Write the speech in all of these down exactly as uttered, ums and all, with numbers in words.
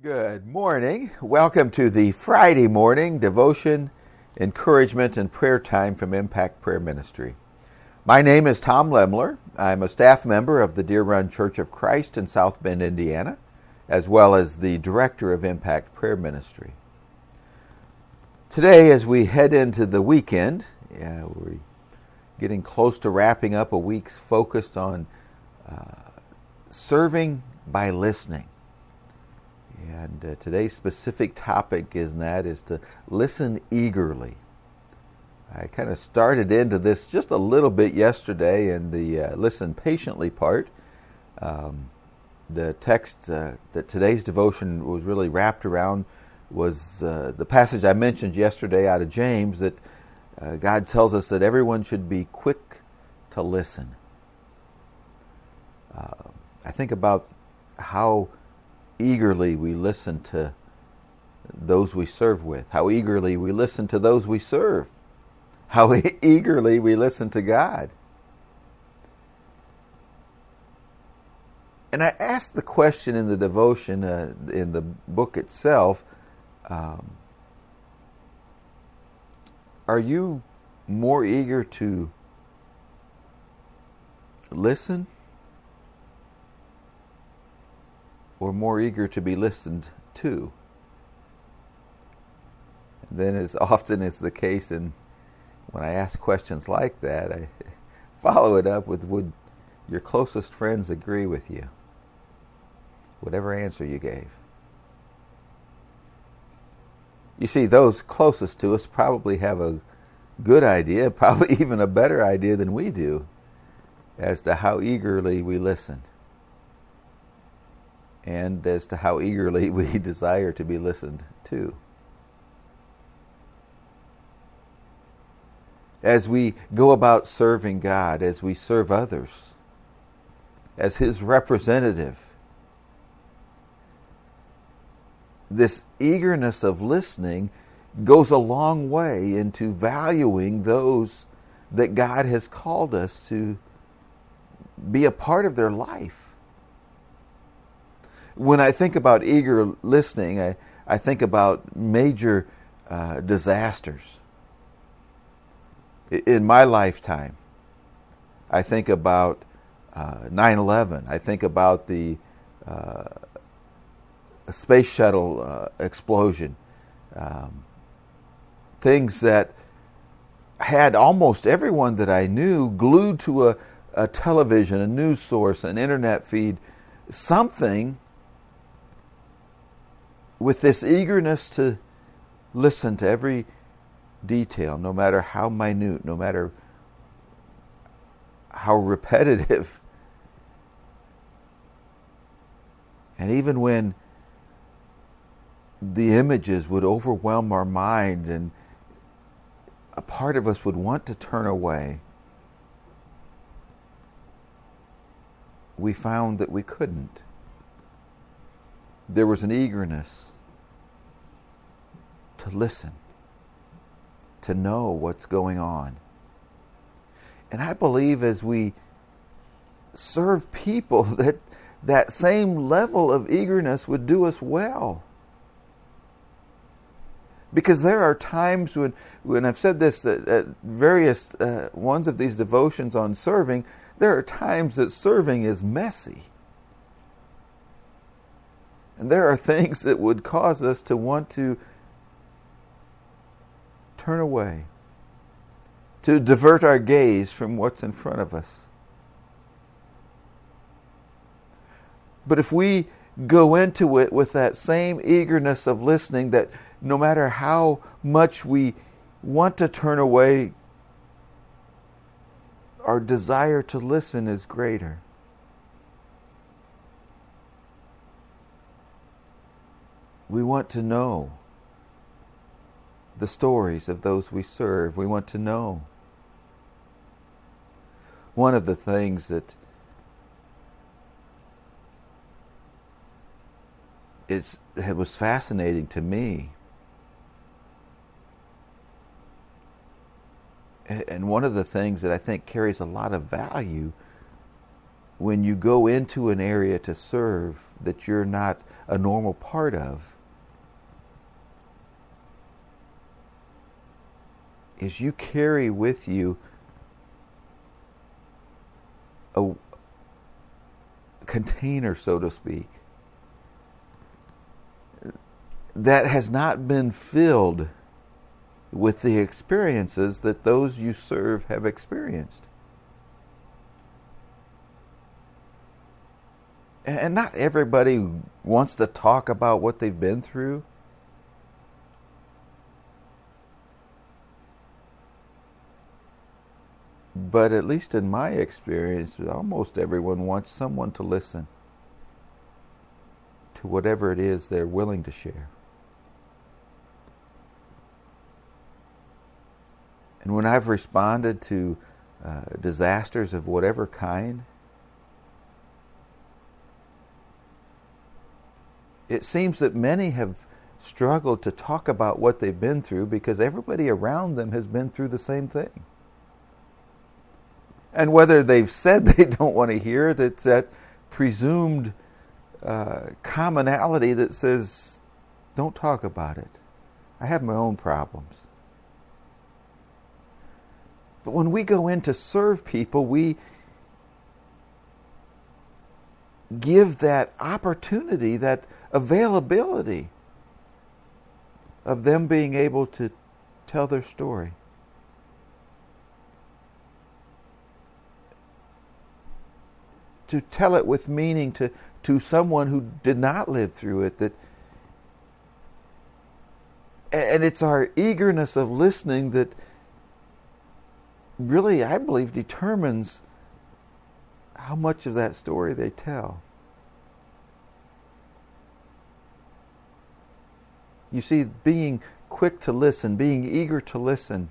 Good morning. Welcome to the Friday morning devotion, encouragement, and prayer time from Impact Prayer Ministry. My name is Tom Lemler. I'm a staff member of the Deer Run Church of Christ in South Bend, Indiana, as well as the director of Impact Prayer Ministry. Today, as we head into the weekend, yeah, we're getting close to wrapping up a week focused on uh, serving by listening. And uh, today's specific topic is that is to listen eagerly. I kind of started into this just a little bit yesterday in the uh, listen patiently part. Um, the text uh, that today's devotion was really wrapped around was uh, the passage I mentioned yesterday out of James, that uh, God tells us that everyone should be quick to listen. Uh, I think about how eagerly we listen to those we serve with, how eagerly we listen to those we serve, how eagerly we listen to God. And I asked the question in the devotion, uh, in the book itself, um, are you more eager to listen or more eager to be listened to? And then, as often is the case, and when I ask questions like that, I follow it up with, would your closest friends agree with you? Whatever answer you gave. You see, those closest to us probably have a good idea, probably even a better idea than we do, as to how eagerly we listen, and as to how eagerly we desire to be listened to. As we go about serving God, as we serve others, as His representative, this eagerness of listening goes a long way into valuing those that God has called us to be a part of their life. When I think about eager listening, I, I think about major uh, disasters. In my lifetime, I think about uh, nine eleven. I think about the uh, space shuttle uh, explosion. Um, things that had almost everyone that I knew glued to a, a television, a news source, an internet feed, something with this eagerness to listen to every detail, no matter how minute, no matter how repetitive. And even when the images would overwhelm our mind and a part of us would want to turn away, we found that we couldn't. There was an eagerness to listen, to know what's going on. And I believe as we serve people that that same level of eagerness would do us well. Because there are times when, when I've said this, that at various uh, ones of these devotions on serving, there are times that serving is messy. And there are things that would cause us to want to turn away, to divert our gaze from what's in front of us. But if we go into it with that same eagerness of listening, that no matter how much we want to turn away, our desire to listen is greater. We want to know the stories of those we serve. We want to know. One of the things that is, it was fascinating to me, and one of the things that I think carries a lot of value when you go into an area to serve that you're not a normal part of is you carry with you a container, so to speak, that has not been filled with the experiences that those you serve have experienced. And not everybody wants to talk about what they've been through. But at least in my experience, almost everyone wants someone to listen to whatever it is they're willing to share. And when I've responded to uh, disasters of whatever kind, it seems that many have struggled to talk about what they've been through because everybody around them has been through the same thing. And whether they've said they don't want to hear it, it's that presumed uh, commonality that says, don't talk about it. I have my own problems. But when we go in to serve people, we give that opportunity, that availability of them being able to tell their story. To tell it with meaning to, to someone who did not live through it. That, and it's our eagerness of listening that really, I believe, determines how much of that story they tell. You see, being quick to listen, being eager to listen,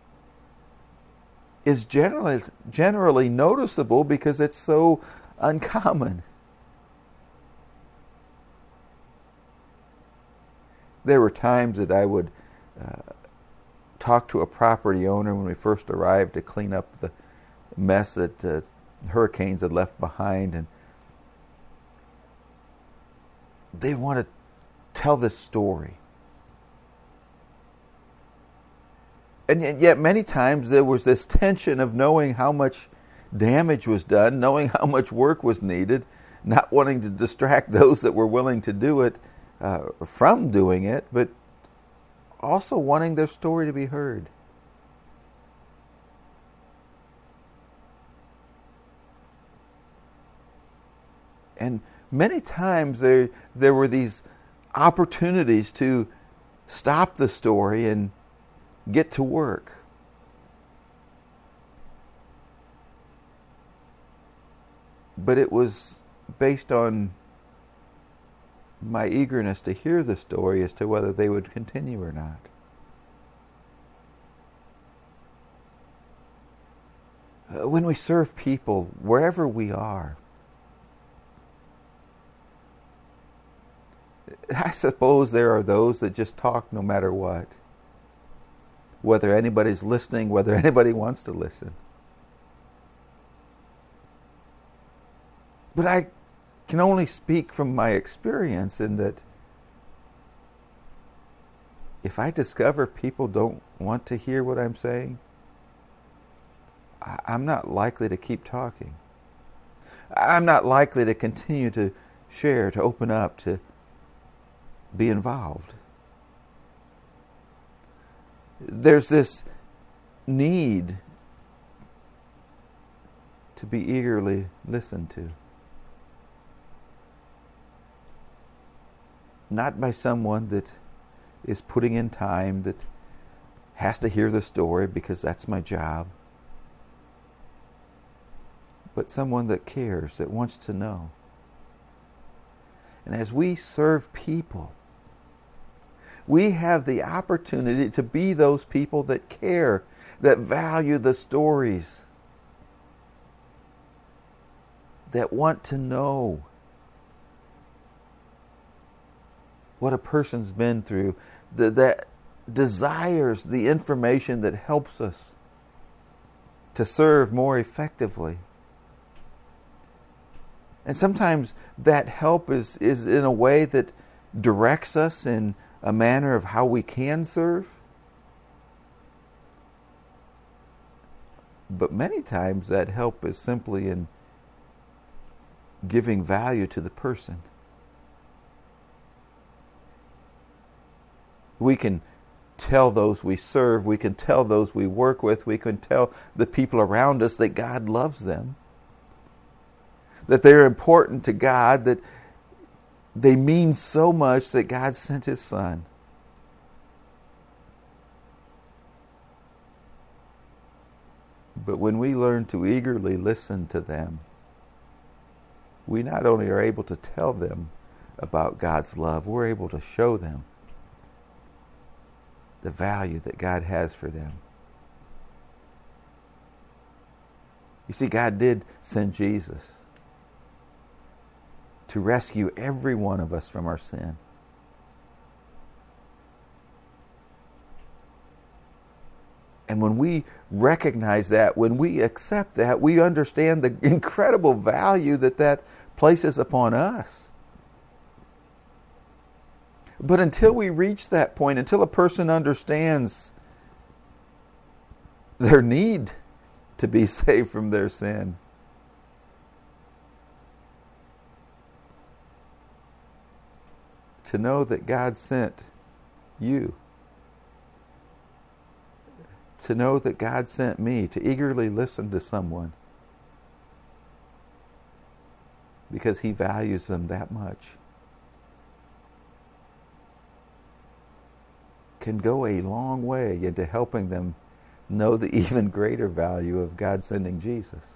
is generally generally noticeable because it's so uncommon. There were times that I would uh, talk to a property owner when we first arrived to clean up the mess that uh, hurricanes had left behind, and they want to tell this story. And yet many times there was this tension of knowing how much damage was done, knowing how much work was needed, not wanting to distract those that were willing to do it uh, from doing it, but also wanting their story to be heard. And many times there there were these opportunities to stop the story and get to work. But it was based on my eagerness to hear the story as to whether they would continue or not. When we serve people, wherever we are, I suppose there are those that just talk no matter what. Whether anybody's listening, whether anybody wants to listen. But I can only speak from my experience in that if I discover people don't want to hear what I'm saying, I'm not likely to keep talking. I'm not likely to continue to share, to open up, to be involved. There's this need to be eagerly listened to. Not by someone that is putting in time, that has to hear the story because that's my job, but someone that cares, that wants to know. And as we serve people, we have the opportunity to be those people that care, that value the stories, that want to know what a person's been through, that, that desires the information that helps us to serve more effectively. And sometimes that help is, is in a way that directs us in a manner of how we can serve. But many times that help is simply in giving value to the person. We can tell those we serve, we can tell those we work with, we can tell the people around us that God loves them, that they're important to God, that they mean so much that God sent His Son. But when we learn to eagerly listen to them, we not only are able to tell them about God's love, we're able to show them the value that God has for them. You see, God did send Jesus to rescue every one of us from our sin. And when we recognize that, when we accept that, we understand the incredible value that that places upon us. But until we reach that point, until a person understands their need to be saved from their sin, to know that God sent you, to know that God sent me, to eagerly listen to someone because He values them that much, can go a long way into helping them know the even greater value of God sending Jesus.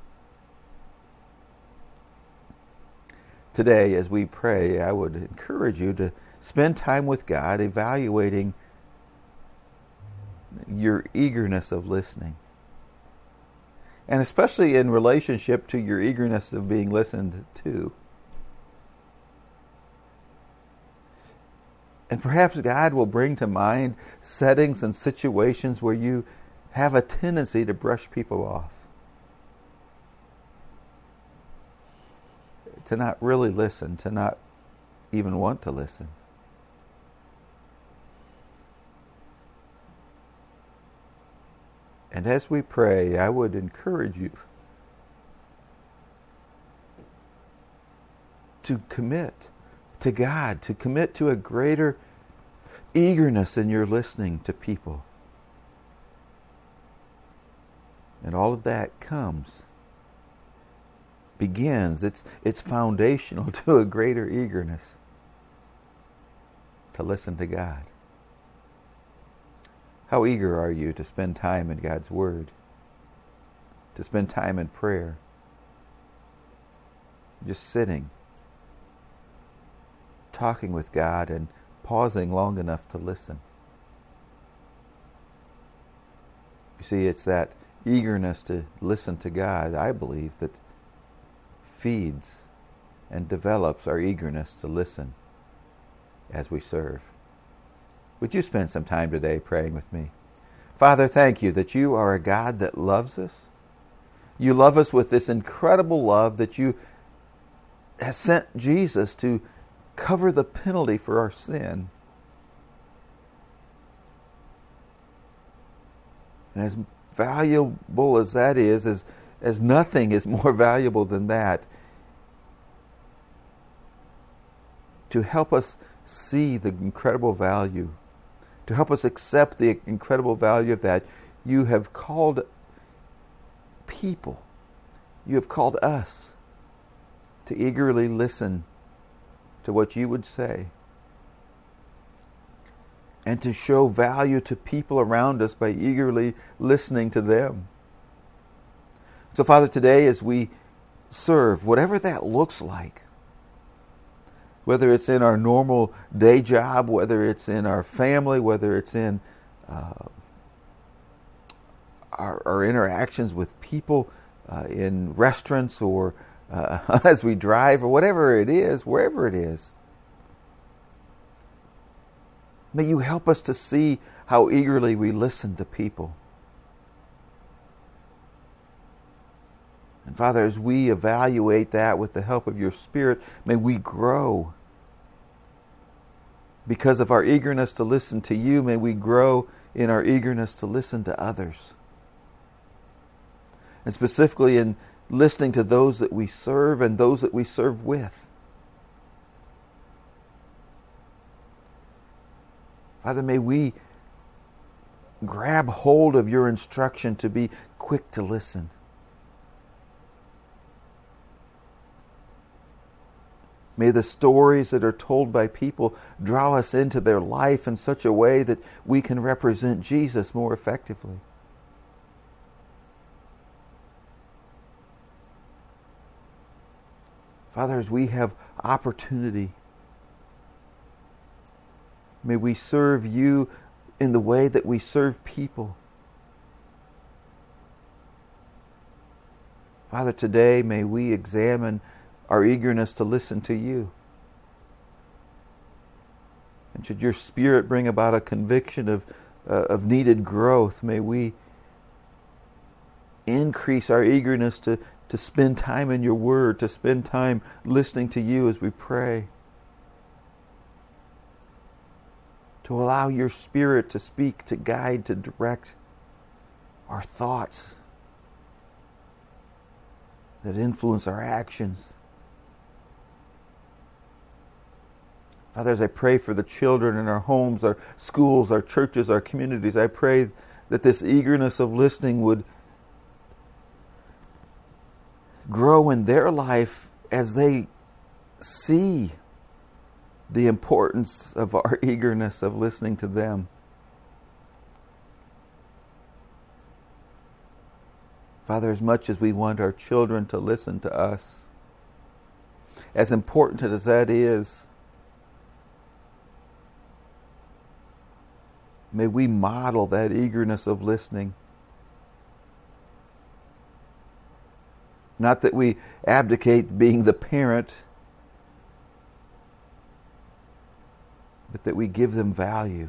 Today, as we pray, I would encourage you to spend time with God evaluating your eagerness of listening. And especially in relationship to your eagerness of being listened to. And perhaps God will bring to mind settings and situations where you have a tendency to brush people off, to not really listen, to not even want to listen. And as we pray, I would encourage you to commit to God, to commit to a greater eagerness in your listening to people. And all of that comes, begins, it's, it's foundational to a greater eagerness to listen to God. How eager are you to spend time in God's Word, to spend time in prayer, just sitting, talking with God and pausing long enough to listen? You see, it's that eagerness to listen to God, I believe, that feeds and develops our eagerness to listen as we serve. Would you spend some time today praying with me? Father, thank you that you are a God that loves us. You love us with this incredible love that you have sent Jesus to cover the penalty for our sin. And as valuable as that is, as, as nothing is more valuable than that, to help us see the incredible value, to help us accept the incredible value of that, you have called people, you have called us to eagerly listen to what you would say, and to show value to people around us by eagerly listening to them. So, Father, today as we serve, whatever that looks like, whether it's in our normal day job, whether it's in our family, whether it's in uh, our, our interactions with people uh, in restaurants or uh, as we drive or whatever it is, wherever it is, may you help us to see how eagerly we listen to people. And Father, as we evaluate that with the help of your Spirit, may we grow. Because of our eagerness to listen to you, may we grow in our eagerness to listen to others. And specifically in listening to those that we serve and those that we serve with. Father, may we grab hold of your instruction to be quick to listen. May the stories that are told by people draw us into their life in such a way that we can represent Jesus more effectively. Father, as we have opportunity, may we serve you in the way that we serve people. Father, today may we examine our eagerness to listen to you. And should your Spirit bring about a conviction of, uh, of needed growth, may we increase our eagerness to, to spend time in your word, to spend time listening to you as we pray. To allow your Spirit to speak, to guide, to direct our thoughts that influence our actions. Father, as I pray for the children in our homes, our schools, our churches, our communities, I pray that this eagerness of listening would grow in their life as they see the importance of our eagerness of listening to them. Father, as much as we want our children to listen to us, as important as that is, may we model that eagerness of listening. Not that we abdicate being the parent, but that we give them value.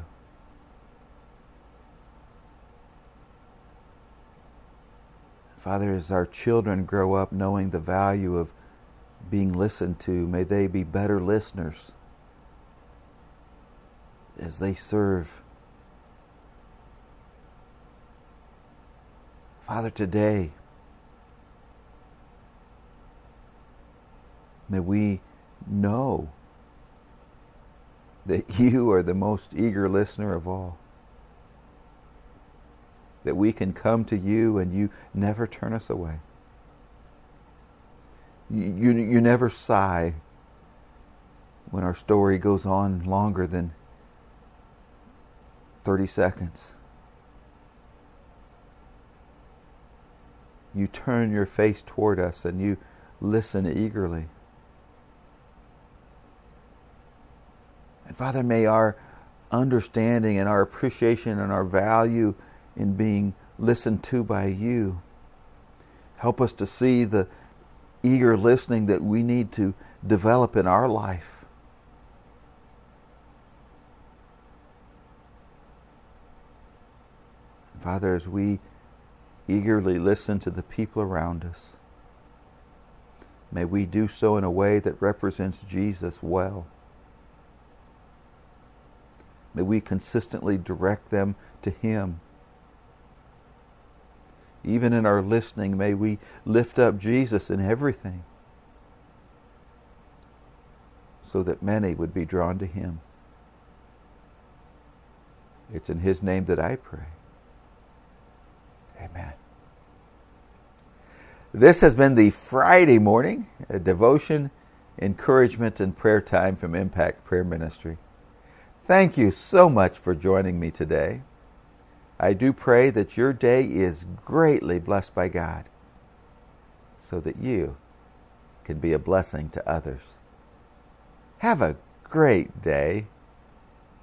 Father, as our children grow up knowing the value of being listened to, may they be better listeners as they serve. Father, today, may we know that you are the most eager listener of all. That we can come to you and you never turn us away. You, you, you never sigh when our story goes on longer than thirty seconds. You turn your face toward us and you listen eagerly. And Father, may our understanding and our appreciation and our value in being listened to by you help us to see the eager listening that we need to develop in our life. Father, as we eagerly listen to the people around us, may we do so in a way that represents Jesus well. May we consistently direct them to Him. Even in our listening, may we lift up Jesus in everything so that many would be drawn to Him. It's in His name that I pray. Amen. This has been the Friday morning a devotion, encouragement, and prayer time from Impact Prayer Ministry. Thank you so much for joining me today. I do pray that your day is greatly blessed by God so that you can be a blessing to others. Have a great day.